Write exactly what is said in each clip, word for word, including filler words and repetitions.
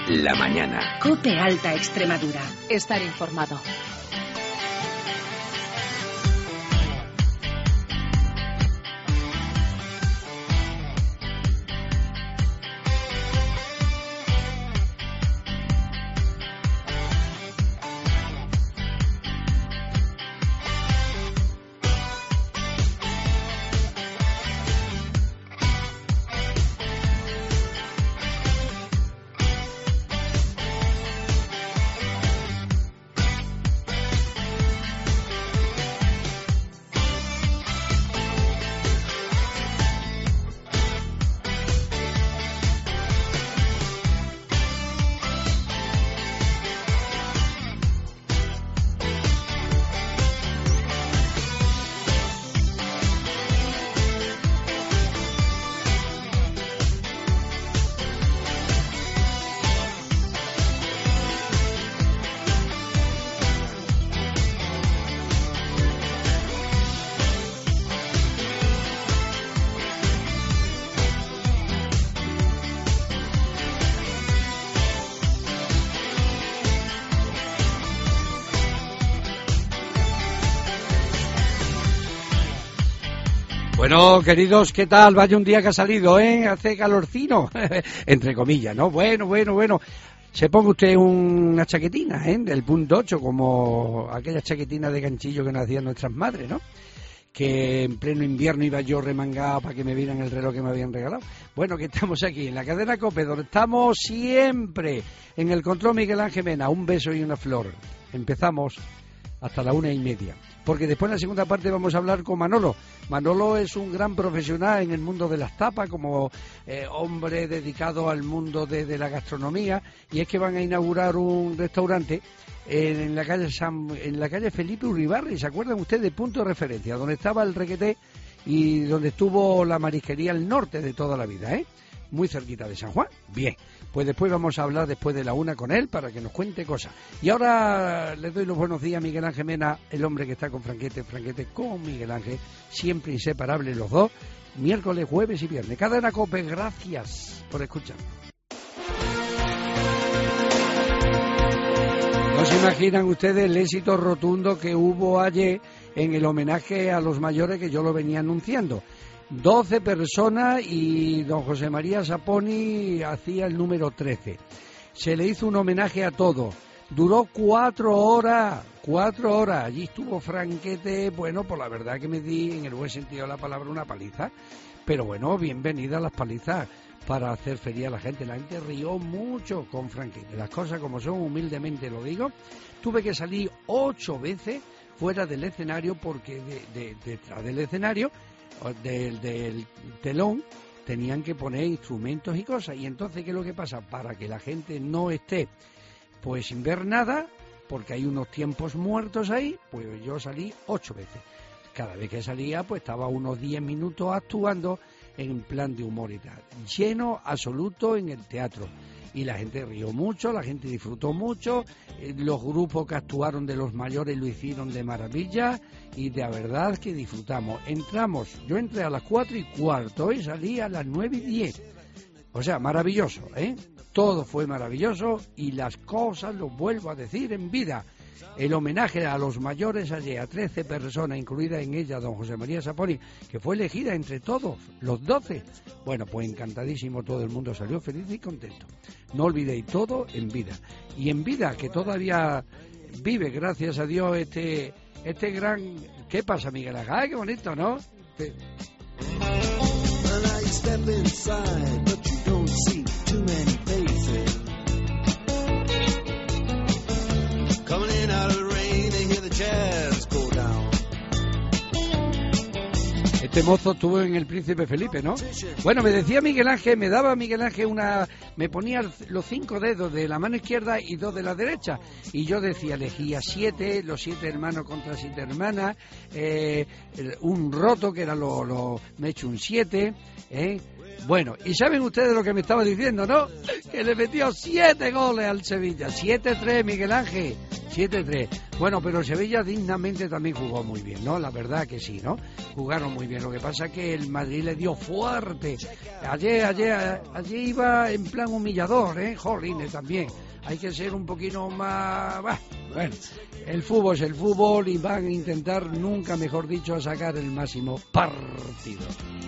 la mañana. COPE Alta Extremadura. Estar informado. Bueno, queridos, ¿qué tal? Vaya un día que ha salido, ¿eh? Hace calorcino, entre comillas, ¿no? Bueno, bueno, bueno. Se ponga usted una chaquetina, ¿eh? Del punto ocho, como aquellas chaquetinas de ganchillo que nos hacían nuestras madres, ¿no? Que en pleno invierno iba yo remangado para que me vieran el reloj que me habían regalado. Bueno, que estamos aquí en la cadena COPE, donde estamos siempre en el control Miguel Ángel Mena. Un beso y una flor. Empezamos hasta la una y media. Porque después en la segunda parte vamos a hablar con Manolo. Manolo es un gran profesional en el mundo de las tapas, como eh, hombre dedicado al mundo de, de la gastronomía, y es que van a inaugurar un restaurante en, en la calle San, en la calle Felipe Uribarri. ¿Se acuerdan ustedes de Punto de Referencia? Donde estaba el Requeté y donde estuvo la marisquería al norte de toda la vida, ¿eh? Muy cerquita de San Juan. Bien, pues después vamos a hablar después de la una con él para que nos cuente cosas. Y ahora le doy los buenos días a Miguel Ángel Mena, el hombre que está con Franquete, Franquete con Miguel Ángel, siempre inseparables los dos, miércoles, jueves y viernes. Cadena COPE, gracias por escuchar. ¿No se imaginan ustedes el éxito rotundo que hubo ayer en el homenaje a los mayores que yo lo venía anunciando? doce personas y don José María Saponi hacía el número trece. Se le hizo un homenaje a todos. Duró cuatro horas, cuatro horas. Allí estuvo Franquete, bueno, pues la verdad que me di, en el buen sentido de la palabra, una paliza. Pero bueno, bienvenida a las palizas para hacer feria a la gente. La gente rió mucho con Franquete. Las cosas como son, humildemente lo digo. Tuve que salir ocho veces fuera del escenario porque de, de, detrás del escenario... Del, del telón tenían que poner instrumentos y cosas, y entonces ¿qué es lo que pasa? Para que la gente no esté pues sin ver nada, porque hay unos tiempos muertos ahí, pues yo salí ocho veces. Cada vez que salía pues estaba unos diez minutos actuando en plan de humor y tal, lleno absoluto en el teatro, y la gente rió mucho, la gente disfrutó mucho, los grupos que actuaron de los mayores lo hicieron de maravilla, y de verdad que disfrutamos. Entramos, yo entré a las cuatro y cuarto y salí a las nueve y diez, o sea, maravilloso, ¿eh? Todo fue maravilloso, y las cosas, lo vuelvo a decir, en vida. El homenaje a los mayores ayer, a trece personas, incluida en ella don José María Saponi, que fue elegida entre todos, los doce. Bueno, pues encantadísimo, todo el mundo salió feliz y contento. No olvidéis, todo en vida. Y en vida, que todavía vive, gracias a Dios, este este gran... ¿Qué pasa, Miguel Ángel? ¡Ay, qué bonito!, ¿no? Sí. Este mozo estuvo en El Príncipe Felipe, ¿no? Bueno, me decía Miguel Ángel, me daba Miguel Ángel una... Me ponía los cinco dedos de la mano izquierda y dos de la derecha. Y yo decía, elegía siete, los siete hermanos contra siete hermanas, eh, un roto, que era lo... lo me he hecho un siete, ¿eh? Bueno, y saben ustedes lo que me estaba diciendo, ¿no? Que le metió siete goles al Sevilla. siete tres, Miguel Ángel. siete tres. Bueno, pero Sevilla dignamente también jugó muy bien, ¿no? La verdad que sí, ¿no? Jugaron muy bien. Lo que pasa es que el Madrid le dio fuerte. Ayer, ayer, ayer iba en plan humillador, ¿eh? Jolines también. Hay que ser un poquito más... Bueno, el fútbol es el fútbol y van a intentar, nunca mejor dicho, sacar el máximo partido.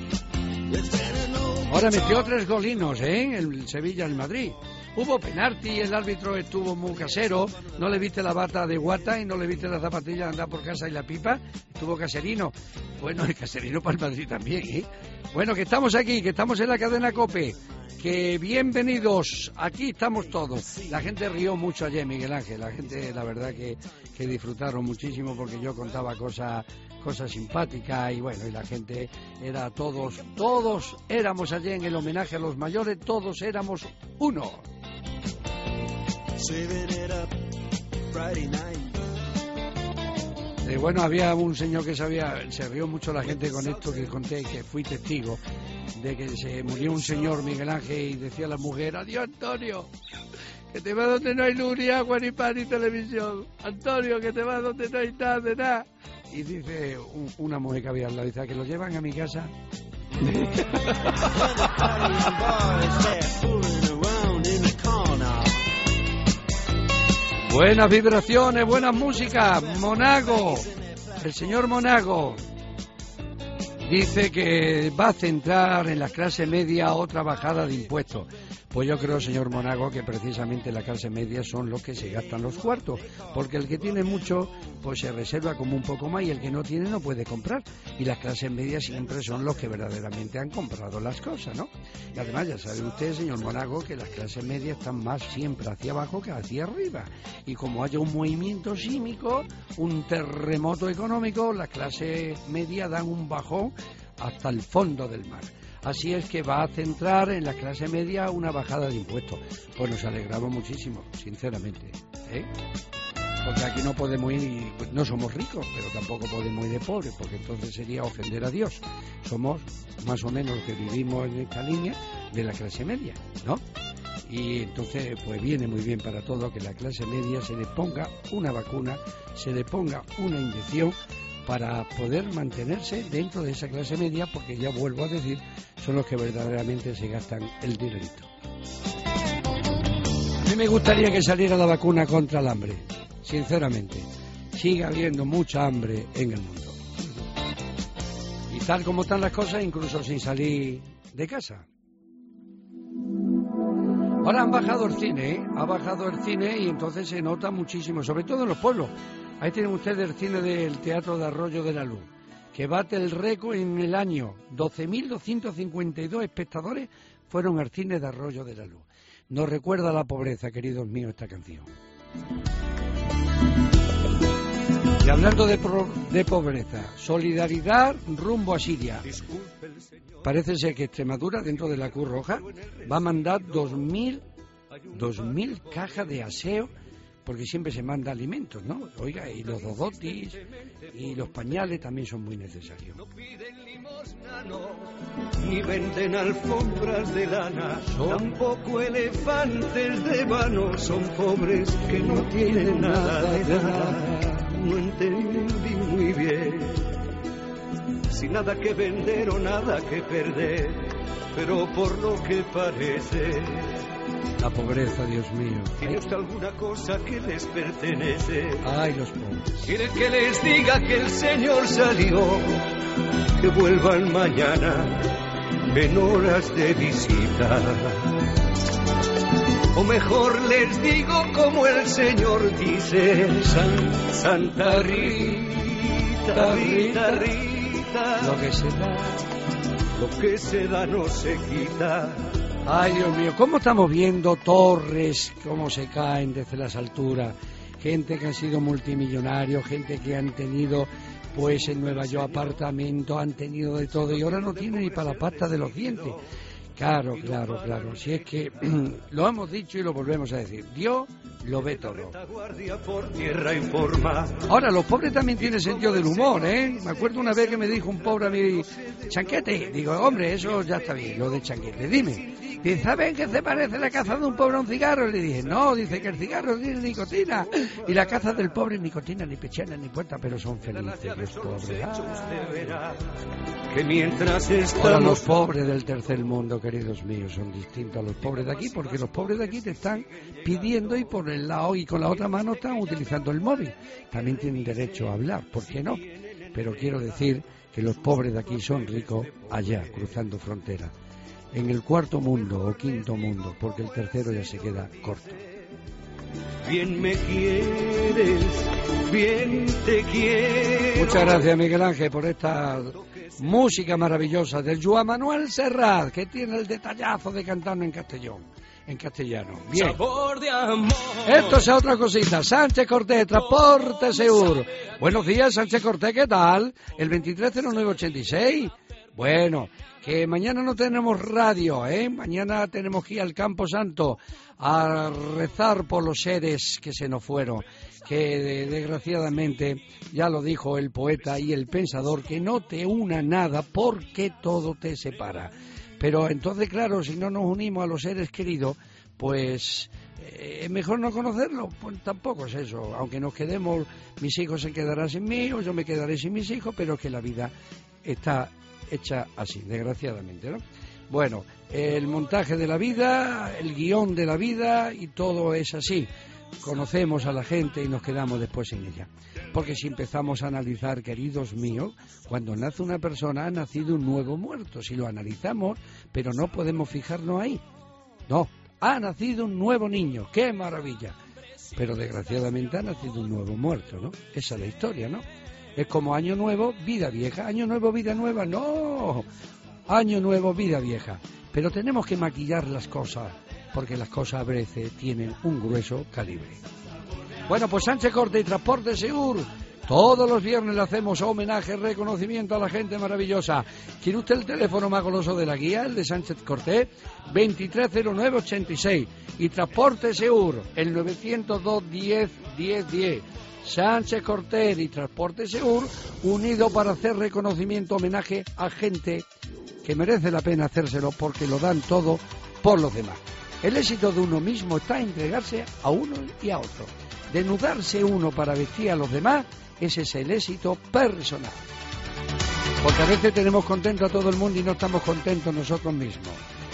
Ahora metió tres golinos, ¿eh? El Sevilla, el Madrid. Hubo penalti, el árbitro estuvo muy casero, no le viste la bata de guata y no le viste la zapatilla de andar por casa y la pipa, estuvo caserino. Bueno, el caserino para el Madrid también, ¿eh? Bueno, que estamos aquí, que estamos en la cadena COPE, que bienvenidos, aquí estamos todos. La gente rió mucho ayer, Miguel Ángel, la gente, la verdad que, que disfrutaron muchísimo porque yo contaba cosas cosas simpáticas y bueno, y la gente era todos, todos éramos ayer en el homenaje a los mayores, todos éramos uno. Eh, bueno, había un señor que sabía, se rió mucho la gente con esto que conté, que fui testigo, de que se murió un señor, Miguel Ángel, y decía la mujer, adiós Antonio, que te va donde no hay luz, ni agua, ni pan, ni televisión. Antonio, que te va donde no hay nada, de nada. Y dice un, una mujer que había al lado, dice, que lo llevan a mi casa. Buenas vibraciones, buenas músicas. Monago, el señor Monago dice que va a centrar en la clase media otra bajada de impuestos. Pues yo creo, señor Monago, que precisamente la clase media son los que se gastan los cuartos, porque el que tiene mucho, pues se reserva como un poco más, y el que no tiene no puede comprar, y las clases medias siempre son los que verdaderamente han comprado las cosas, ¿no? Y además ya sabe usted, señor Monago, que las clases medias están más siempre hacia abajo que hacia arriba, y como haya un movimiento sísmico, un terremoto económico, las clases medias dan un bajón hasta el fondo del mar. Así es que va a centrar en la clase media una bajada de impuestos. Pues nos alegramos muchísimo, sinceramente, ¿eh? Porque aquí no podemos ir, no somos ricos, pero tampoco podemos ir de pobres, porque entonces sería ofender a Dios. Somos más o menos los que vivimos en esta línea de la clase media, ¿no? Y entonces pues viene muy bien para todo que la clase media se le ponga una vacuna, se le ponga una inyección para poder mantenerse dentro de esa clase media, porque ya vuelvo a decir, son los que verdaderamente se gastan el dinerito. A mí me gustaría que saliera la vacuna contra el hambre, sinceramente. Sigue habiendo mucha hambre en el mundo. Y tal como están las cosas, incluso sin salir de casa. Ahora han bajado el cine, ¿eh? Ha bajado el cine y entonces se nota muchísimo, sobre todo en los pueblos. Ahí tienen ustedes el cine del Teatro de Arroyo de la Luz, que bate el récord en el año. doce mil doscientos cincuenta y dos espectadores fueron al cine de Arroyo de la Luz. Nos recuerda la pobreza, queridos míos, esta canción. Y hablando de, pro, de pobreza, solidaridad rumbo a Siria. Parece ser que Extremadura, dentro de la Cruz Roja, va a mandar dos mil cajas de aseo, porque siempre se manda alimentos, ¿no? Oiga, y los dodotis y los pañales también son muy necesarios. No piden limosna, no, ni venden alfombras de lana, son... tampoco elefantes de vano, son pobres que no tienen nada de nada. No entendí muy bien, sin nada que vender o nada que perder, pero por lo que parece... La pobreza, Dios mío. ¿Tiene usted alguna cosa que les pertenece? Ay, los pobres. ¿Quieren que les diga que el Señor salió? Que vuelvan mañana en horas de visita. O mejor les digo como el Señor dice: San, Santa Rita, Rita, Rita. Lo que se da, lo que se da no se quita. Ay, Dios mío, ¿cómo estamos viendo torres, cómo se caen desde las alturas? Gente que han sido multimillonarios, gente que han tenido, pues en Nueva York apartamentos, han tenido de todo y ahora no tienen ni para la pasta de los dientes. Claro, claro, claro. Si es que lo hemos dicho y lo volvemos a decir. Dios lo ve todo. Ahora, los pobres también tienen sentido del humor, ¿eh? Me acuerdo una vez que me dijo un pobre a mí, Chanquete, digo, hombre, eso ya está bien, lo de Chanquete, dime. Dice, ¿saben qué se parece la caza de un pobre a un cigarro? Y le dije, no, dice que el cigarro tiene nicotina, y la caza del pobre nicotina, ni pechana, ni puerta, pero son felices los pobres. Ah. Que mientras estamos... Ahora, los pobres del tercer mundo, queridos míos, son distintos a los pobres de aquí, porque los pobres de aquí te están pidiendo y por el lado y con la otra mano están utilizando el móvil. También tienen derecho a hablar, ¿por qué no? Pero quiero decir que los pobres de aquí son ricos allá, cruzando fronteras. En el cuarto mundo o quinto mundo, porque el tercero ya se queda corto. Bien me quieres, bien te quiero. Muchas gracias, Miguel Ángel, por esta música maravillosa del Joan Manuel Serrat, que tiene el detallazo de cantarnos en castellón, en castellano. Bien. Sabor de amor. Esto es otra cosita. Sánchez Cortés, Transporte Seur. Buenos días, Sánchez Cortés, ¿qué tal? El veintitrés cero nueve ochenta y seis. Bueno, que mañana no tenemos radio, ¿eh? Mañana tenemos que ir al Campo Santo a rezar por los seres que se nos fueron, que desgraciadamente, ya lo dijo el poeta y el pensador, que no te una nada porque todo te separa. Pero entonces, claro, si no nos unimos a los seres queridos, pues es eh, mejor no conocerlos. Pues tampoco es eso, aunque nos quedemos, mis hijos se quedarán sin mí o yo me quedaré sin mis hijos, pero que la vida está hecha así, desgraciadamente, ¿no? Bueno, el montaje de la vida, el guión de la vida y todo es así. Conocemos a la gente y nos quedamos después en ella. Porque si empezamos a analizar, queridos míos, cuando nace una persona ha nacido un nuevo muerto. Si lo analizamos, pero no podemos fijarnos ahí. No, ha nacido un nuevo niño, ¡qué maravilla! Pero desgraciadamente ha nacido un nuevo muerto, ¿no? Esa es la historia, ¿no? Es como año nuevo, vida vieja. Año nuevo, vida nueva. No, año nuevo, vida vieja. Pero tenemos que maquillar las cosas, porque las cosas a veces tienen un grueso calibre. Bueno, pues Sánchez Cortés y Transporte Seur. Todos los viernes le hacemos homenaje, reconocimiento a la gente maravillosa. ¿Quiere usted el teléfono más goloso de la guía, el de Sánchez Cortés? veintitrés cero nueve ochenta y seis. Y Transporte Seur, el novecientos dos diez diez diez. Sánchez Cortés y Transporte Seur, unido para hacer reconocimiento, homenaje a gente que merece la pena hacérselo porque lo dan todo por los demás. El éxito de uno mismo está en entregarse a uno y a otro. Desnudarse uno para vestir a los demás, ese es el éxito personal. Porque a veces tenemos contento a todo el mundo y no estamos contentos nosotros mismos.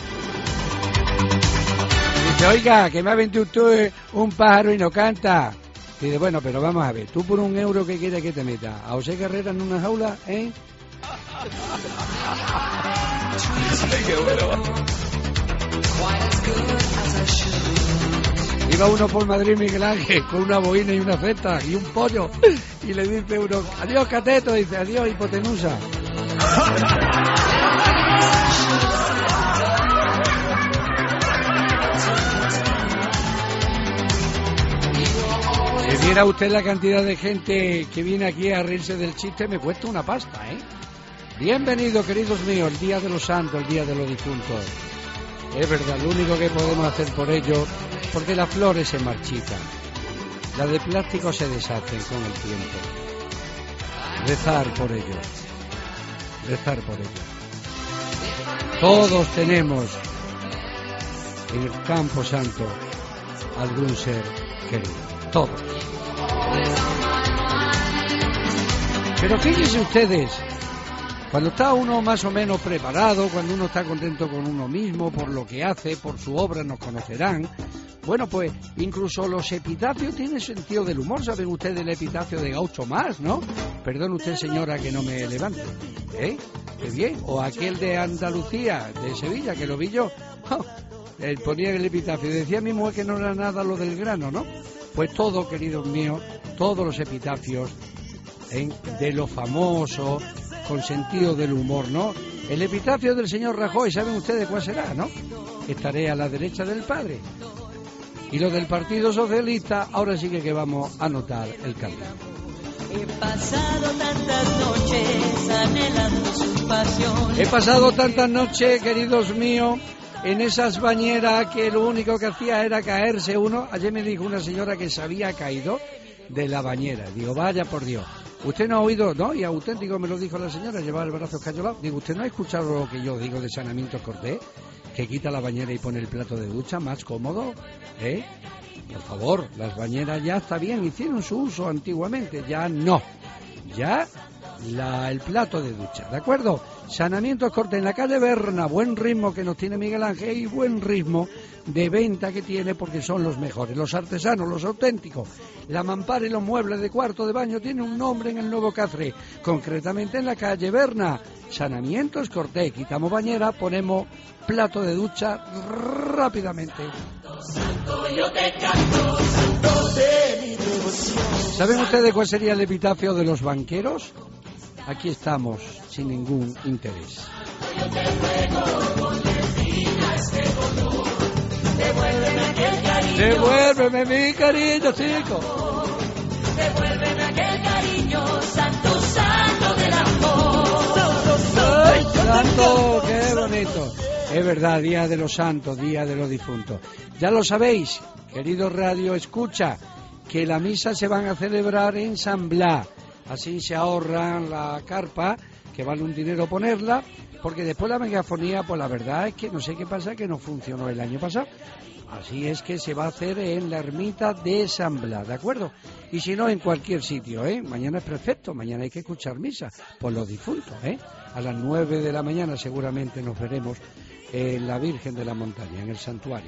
Dice, oiga, que me ha vendido usted un pájaro y no canta. Dice, bueno, pero vamos a ver, tú por un euro, ¿qué quieres que te meta? ¿A José Carrera en una jaula, eh? Qué bueno. Iba uno por Madrid, Miguel Ángel, con una boina y una cesta y un pollo, y le dice uno, adiós cateto, dice, adiós hipotenusa. Si viera usted la cantidad de gente que viene aquí a reírse del chiste, me cuesta una pasta, ¿eh? Bienvenido, queridos míos, el Día de los Santos, el Día de los Difuntos. Es verdad, lo único que podemos hacer por ello, porque las flores se marchitan, las de plástico se deshacen con el tiempo. Rezar por ellos, rezar por ellos. Todos tenemos en el Campo Santo algún ser querido, todos. Pero fíjense ustedes, cuando está uno más o menos preparado, cuando uno está contento con uno mismo, por lo que hace, por su obra, nos conocerán. Bueno, pues incluso los epitafios tienen sentido del humor. ¿Saben ustedes el epitafio de Gaucho Más, no? Perdón usted, señora, que no me levante. ¿Eh? Qué bien. O aquel de Andalucía, de Sevilla, que lo vi yo. Oh, él ponía el epitafio. Decía mi mujer que no era nada lo del grano, ¿no? Pues todo, queridos míos, todos los epitafios ¿eh? de lo famoso, con sentido del humor, ¿no? El epitafio del señor Rajoy, ¿saben ustedes cuál será, no? Estaré a la derecha del padre. Y lo del Partido Socialista, ahora sí que, que vamos a notar el cambio. He pasado tantas noches anhelando su pasión. He pasado tantas noches, queridos míos, en esas bañeras que lo único que hacía era caerse uno. Ayer me dijo una señora que se había caído de la bañera. Digo, vaya por Dios. Usted no ha oído, ¿no? Y auténtico me lo dijo la señora, llevaba el brazo escayolado. Digo, ¿usted no ha escuchado lo que yo digo de Saneamientos Cortés? Que quita la bañera y pone el plato de ducha, más cómodo, ¿eh? Por favor, las bañeras ya está bien, hicieron su uso antiguamente, ya no. Ya la, el plato de ducha, ¿de acuerdo? Saneamientos Cortés en la calle Berna, buen ritmo que nos tiene Miguel Ángel y buen ritmo de venta que tiene porque son los mejores, los artesanos, los auténticos. La mampara y los muebles de cuarto de baño tienen un nombre en el Nuevo Cáceres, concretamente en la calle Berna. Saneamientos Cortés, quitamos bañera, ponemos plato de ducha rápidamente. ¿Saben ustedes cuál sería el epitafio de los banqueros? Aquí estamos, sin ningún interés. Devuélveme aquel cariño. Devuélveme mi cariño, chico. Devuélveme aquel cariño, santo, santo del amor. ¡Ay, santo! ¡Qué bonito! Es verdad, Día de los Santos, Día de los Difuntos. Ya lo sabéis, querido Radio Escucha, que la misa se van a celebrar en San Blas. Así se ahorran la carpa, que vale un dinero ponerla, porque después la megafonía, pues la verdad es que no sé qué pasa, que no funcionó el año pasado. Así es que se va a hacer en la ermita de San Blas, ¿de acuerdo? Y si no, en cualquier sitio, ¿eh? Mañana es perfecto, mañana hay que escuchar misa por los difuntos, ¿eh? A las nueve de la mañana seguramente nos veremos en la Virgen de la Montaña, en el santuario.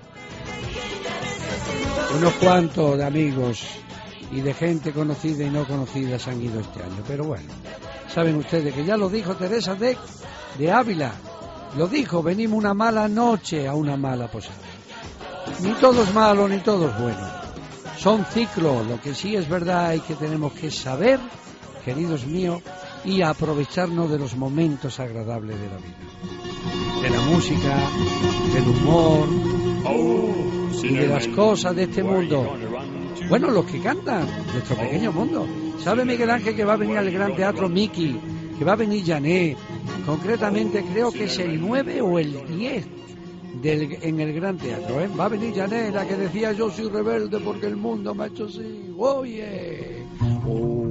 Unos cuantos de amigos y de gente conocida y no conocida se han ido este año, pero bueno, saben ustedes que ya lo dijo Teresa de, de Ávila, lo dijo, venimos una mala noche a una mala posada. Ni todo es malo ni todo es bueno, son ciclos. Lo que sí es verdad es que tenemos que saber, queridos míos, y aprovecharnos de los momentos agradables de la vida, de la música, del humor y de las cosas de este mundo. Bueno, los que cantan, nuestro pequeño mundo. ¿Sabe Miguel Ángel que va a venir al Gran Teatro Miki? Que va a venir Janet. Concretamente creo que es el nueve o el diez del, en el Gran Teatro, ¿eh? Va a venir Janet, la que decía yo soy rebelde porque el mundo me ha hecho así. Oye. Oh.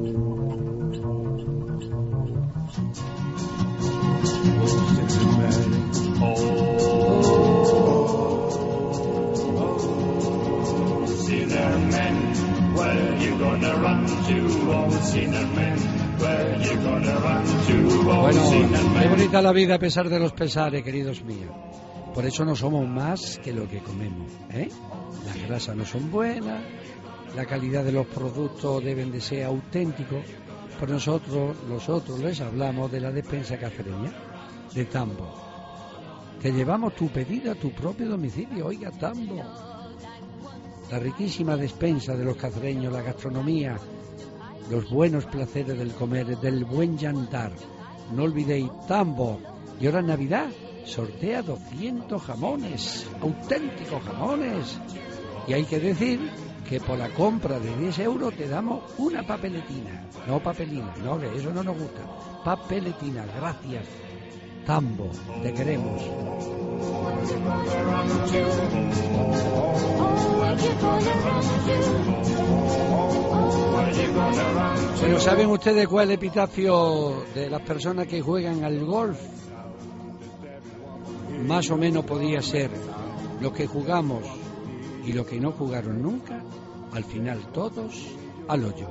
Bueno, qué bonita la vida a pesar de los pesares, queridos míos. Por eso no somos más que lo que comemos, ¿eh? Las grasas no son buenas, la calidad de los productos deben de ser auténticos. Por nosotros, nosotros les hablamos de la despensa cacereña de Tambo. Te llevamos tu pedido a tu propio domicilio. Oiga, Tambo. La riquísima despensa de los cacereños, la gastronomía, los buenos placeres del comer, del buen yantar. No olvidéis, Tambo. Y ahora en Navidad, sortea doscientos jamones, auténticos jamones. Y hay que decir que por la compra de diez euros te damos una papeletina. No papelina, no, que eso no nos gusta. Papeletina, gracias. Tambo, te queremos. Pero ¿saben ustedes cuál es el epitafio de las personas que juegan al golf? Más o menos podía ser: los que jugamos y los que no jugaron nunca, al final todos al hoyo.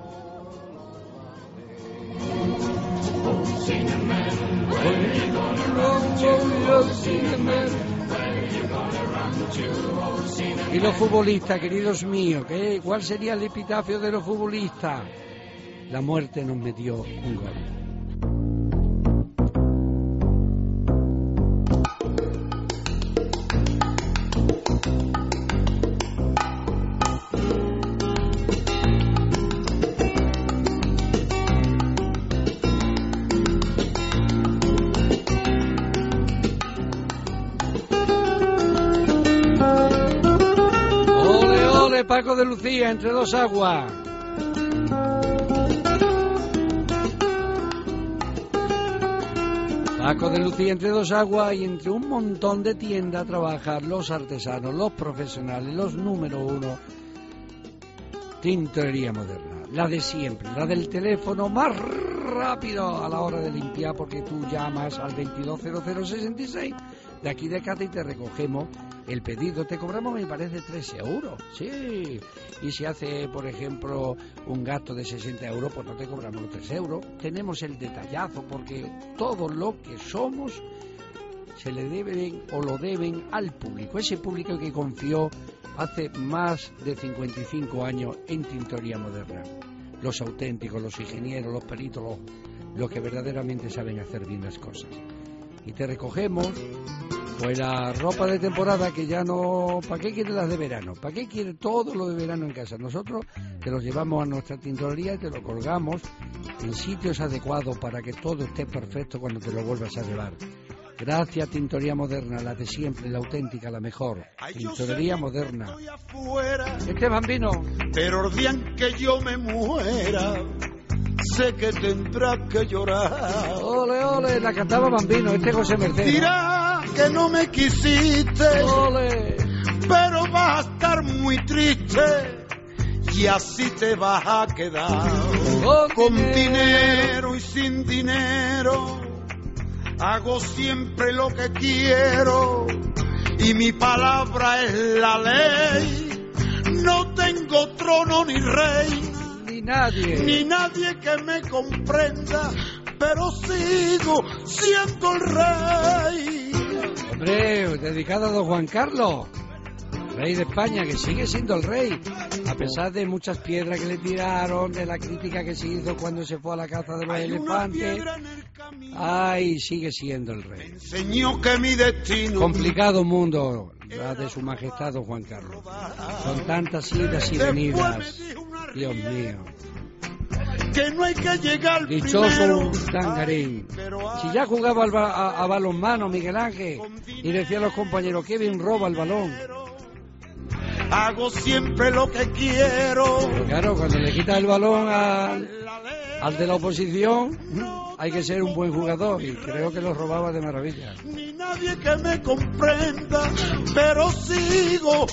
Y los futbolistas, queridos míos, ¿qué? ¿Cuál sería el epitafio de los futbolistas? La muerte nos metió un gol. Paco de Lucía, entre dos aguas. Arco de Lucía, entre dos aguas y entre un montón de tiendas trabajan los artesanos, los profesionales, los número uno. Tintorería Moderna, la de siempre, la del teléfono más rápido a la hora de limpiar, porque tú llamas al veintidós cero cero sesenta y seis de aquí de Cata y te recogemos el pedido. Te cobramos, me parece, tres euros, sí. Y si hace, por ejemplo, un gasto de sesenta euros, pues no te cobramos los tres euros. Tenemos el detallazo, porque todo lo que somos se le deben o lo deben al público, ese público que confió hace más de cincuenta y cinco años en Tintorería Moderna. Los auténticos, los ingenieros, los peritos, los, los que verdaderamente saben hacer bien las cosas. Y te recogemos pues la ropa de temporada que ya no... ¿Para qué quiere las de verano? ¿Para qué quiere todo lo de verano en casa? Nosotros te los llevamos a nuestra tintorería y te lo colgamos en sitios adecuados para que todo esté perfecto cuando te lo vuelvas a llevar. Gracias, Tintorería Moderna, la de siempre, la auténtica, la mejor. Tintorería Moderna. Este Bambino. Pero el día en que yo me muera, sé que tendrás que llorar. Ole, ole, la cantaba Bambino, este José Mercedes. Dirá que no me quisiste, ole, pero vas a estar muy triste y así te vas a quedar. Con Con dinero. dinero y sin dinero, hago siempre lo que quiero y mi palabra es la ley. No tengo trono ni rey, Ni nadie. ni nadie que me comprenda, pero sigo siendo el rey. Hombre, dedicada a don Juan Carlos, rey de España, que sigue siendo el rey, a pesar de muchas piedras que le tiraron, de la crítica que se hizo cuando se fue a la caza de los Hay una elefantes. piedra en el camino, Ay, sigue siendo el rey. enseñó que mi destino Complicado mundo, la de su majestad don Juan Carlos. Son tantas idas y venidas. Dios mío. que no hay que llegar Dichoso primero. un tangarín. Pero Si ya jugaba al ba- a, a balonmano Miguel Ángel y decía a los compañeros, qué bien roba el balón. hago siempre lo que quiero. Pero claro, cuando le quitas el balón al, La ley al de la oposición, hay que ser un buen jugador y creo que lo robaba de maravilla. ni nadie que me comprenda, pero sigo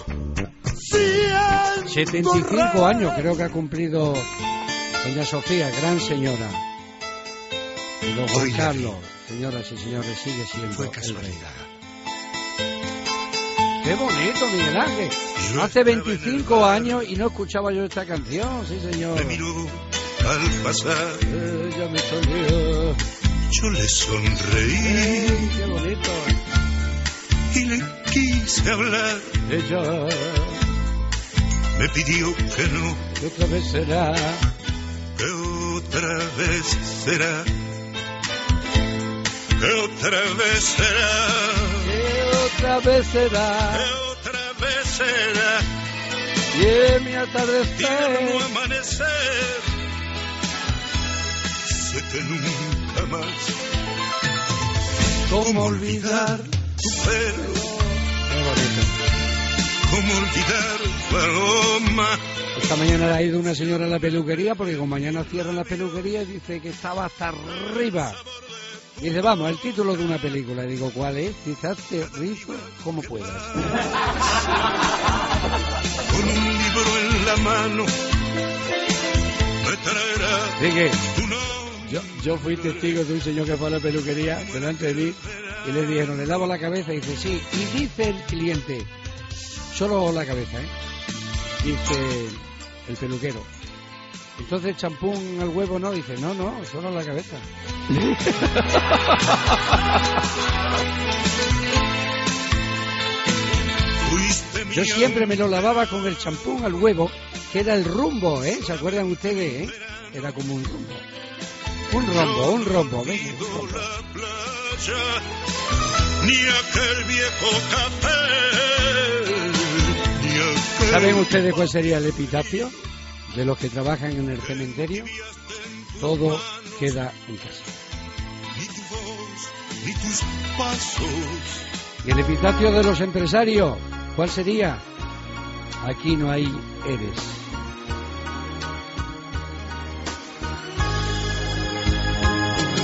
siendo setenta y cinco rey. años creo que ha cumplido doña Sofía, gran señora. Y don Juan Hoy la Carlos, señoras y señores, sigue siendo Fue el rey. casualidad. Qué bonito, Miguel Ángel. Yo Hace estaba en el veinticinco bar. años y no escuchaba yo esta canción, sí señor. Me miró al pasar, Ella me sonrió. yo le sonreí Ey, qué bonito. y le quise hablar. Ella, Me pidió que no, que otra vez será. que otra vez será, que otra vez será, Que otra vez será. que otra vez será, Y en mi tierno atardecer. amanecer. Sé que nunca más, ¿Cómo olvidar? tu pelo, Qué bonito. cómo olvidar tu aroma. Esta mañana ha ido una señora a la peluquería porque como mañana cierran las peluquerías dice que estaba hasta arriba. Y dice, vamos, el título de una película. Digo, ¿cuál es? Dice, hazte rico como puedas. Con un libro en la mano me traerá Dije, tu nombre. yo, yo fui testigo de un señor que fue a la peluquería delante de mí y le dijeron, le lavo la cabeza y dice, sí. Y dice el cliente, solo la cabeza, ¿eh? Dice el peluquero. Entonces champún al huevo no, dice, no, no, solo la cabeza. Fuiste mi Yo siempre me lo lavaba con el champún al huevo, que era el rumbo, ¿eh? ¿Se acuerdan ustedes, eh? Era como un rumbo. Un rombo, un rombo, venga, un amor, rombo. la playa, ni aquel viejo café, ni aquel ¿Saben ustedes cuál sería el epitafio de los que trabajan en el cementerio? Todo queda en casa. ni tu voz, ni tus pasos. ¿Y el epitafio de los empresarios? ¿Cuál sería? Aquí no hay eres.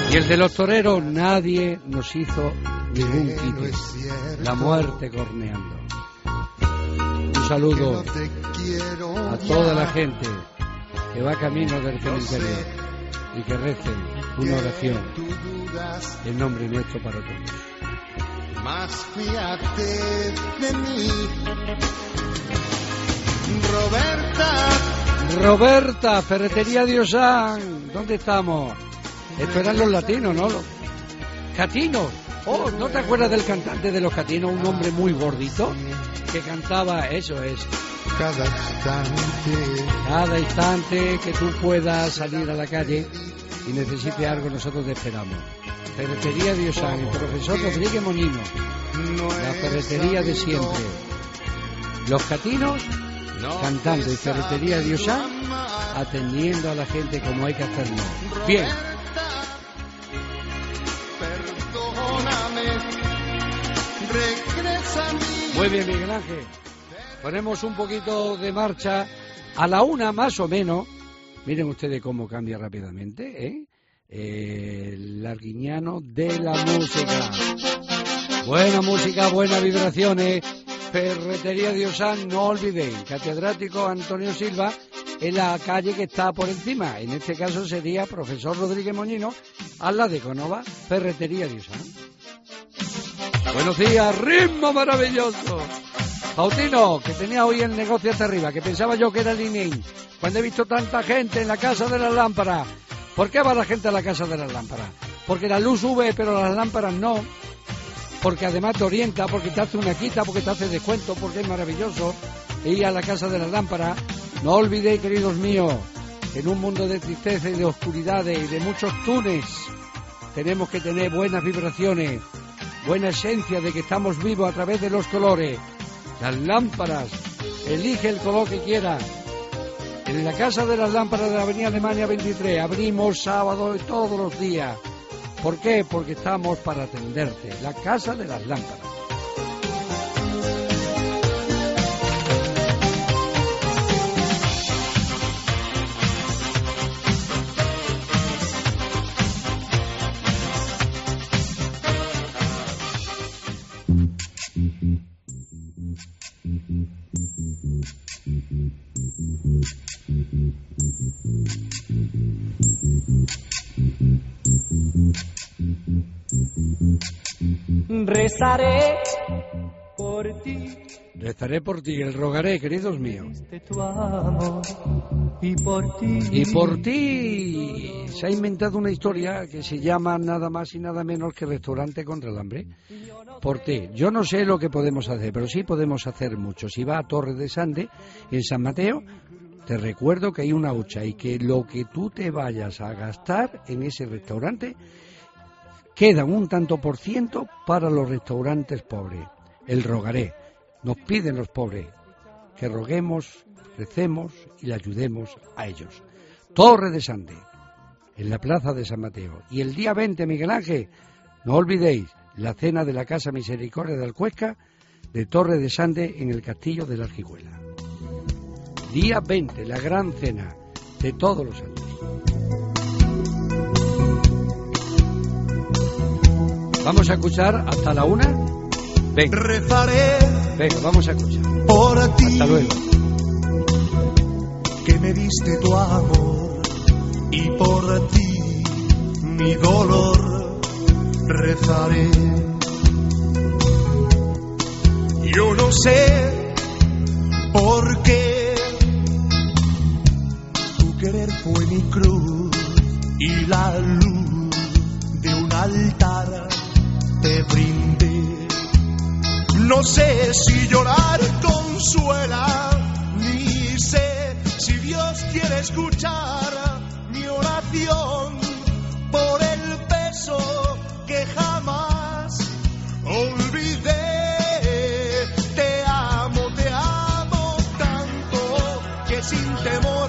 Y el de los toreros, nadie nos hizo ningún quite. La muerte corneando. Un saludo a toda la gente que va camino del cementerio y que recen una oración en nombre nuestro para todos. Más fíjate de mí, Roberta. Roberta, Ferretería Diosán, ¿dónde estamos? Estos eran los latinos, ¿no? Los catinos. Oh, ¿no te acuerdas del cantante de los catinos? Un hombre muy gordito que cantaba, eso es. Cada instante. Cada instante que tú puedas salir a la calle y necesites algo, nosotros te esperamos. Ferretería Diosán, el profesor Rodríguez Moñino. La ferretería de siempre. Los catinos cantando y Ferretería Diosán atendiendo a la gente como hay que hacerlo. Bien. Muy bien, Miguel Ángel. Ponemos un poquito de marcha a la una más o menos. Miren ustedes cómo cambia rápidamente, ¿eh? Eh, el arguiñano de la música. Buena música, buenas vibraciones. Ferretería Diosán, no olvidéis. Catedrático Antonio Silva en la calle que está por encima. En este caso sería Profesor Rodríguez Moñino, al lado de Conova, Ferretería Diosán. Buenos días, ritmo maravilloso. Faustino, que tenía hoy el negocio hasta arriba, que pensaba yo que era el I N E I, cuando he visto tanta gente en la Casa de las Lámparas. ¿Por qué va la gente a la Casa de las Lámparas? Porque la luz sube, pero las lámparas no. Porque además te orienta, porque te hace una quita, porque te hace descuento, porque es maravilloso ir a la Casa de las Lámparas. No olvidéis, queridos míos, que en un mundo de tristeza y de oscuridades y de muchos túneles tenemos que tener buenas vibraciones, buena esencia de que estamos vivos a través de los colores. Las lámparas, elige el color que quieras. En la Casa de las Lámparas de la Avenida Alemania veintitrés abrimos sábado y todos los días. ¿Por qué? Porque estamos para atenderte. La Casa de las Lámparas. Rezaré por ti. Rezaré por ti, el rogaré, queridos míos. De tu amor y por ti. Y por ti se ha inventado una historia que se llama nada más y nada menos que Restaurante contra el Hambre. Por ti. Yo no sé lo que podemos hacer, pero sí podemos hacer mucho. Si va a Torres de Sande, en San Mateo, te recuerdo que hay una hucha y que lo que tú te vayas a gastar en ese restaurante queda un tanto por ciento para los restaurantes pobres. El rogaré. Nos piden los pobres que roguemos, recemos y le ayudemos a ellos. Torre de Sande, en la plaza de San Mateo. Y el día veinte, Miguel Ángel, no olvidéis la cena de la Casa Misericordia de Alcuesca de Torre de Sande en el Castillo de la Argijuela. Día veinte, la gran cena de todos los años. Vamos a escuchar hasta la una. Venga. Rezaré. Venga, vamos a escuchar. Por ti. Hasta luego. Que me diste tu amor y por ti mi dolor rezaré. Yo no sé por qué tu querer fue mi cruz y la luz de un altar te brindé. No sé si llorar consuela, ni sé si Dios quiere escuchar mi oración por el peso que jamás olvidé. Te amo, te amo tanto que sin temor